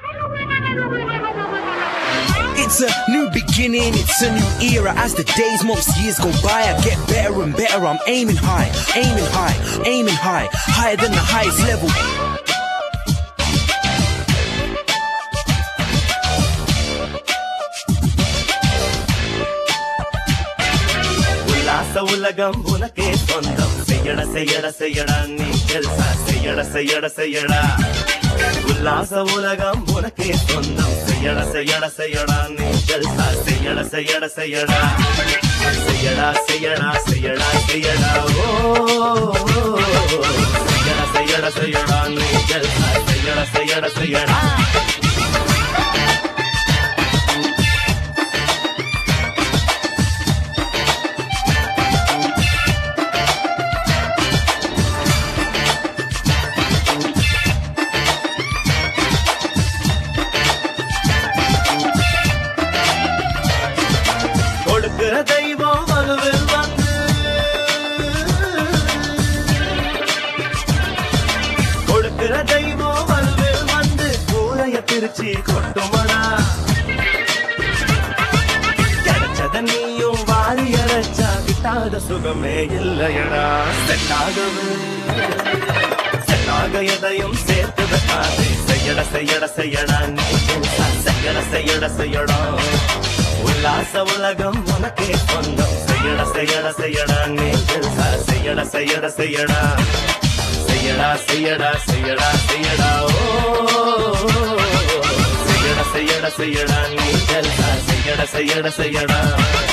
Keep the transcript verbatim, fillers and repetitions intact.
It's a new beginning, it's a new era. As the days, months, years go by, I get better and better. I'm aiming high, aiming high, aiming high, higher than the highest level. Ulasa ulagam unake sondam seyada seyada seyada nee telsa seyada seyada seyada Ulasa ulagam unake sondam seyada seyada seyada nee telsa seyada seyada seyada seyada seyada seyada seyada oh seyada seyada seyada nee telsa seyada seyada seyada தெய்வம் வலுவில் வந்து கொடுக்கிற தெய்வம் வலுவில் வந்து கூரைய பிரிச்சு கொட்டுமடா கிடைச்சத நீயும் வாரி அரைச்சா கிட்டாத சுகமே இல்லையடா செட்டாகவே செட்டாக எதையும் சேர்த்து வைக்காதே செய்யட செய்யட செய்யடா நீ செய்யட செய்யட செய்யடா உல்லாச உலகம் உனக்கே சொந்தம் செய்யடா செய்யடா செய்யடா நீ தெரிசா செய்யடா செய்யடா செய்யடா செய்யடா செய்யடா செய்யடா செய்யடா ஓ செய்யடா செய்யடா செய்யடா நீ தெரிசா செய்யடா செய்யடா செய்யடா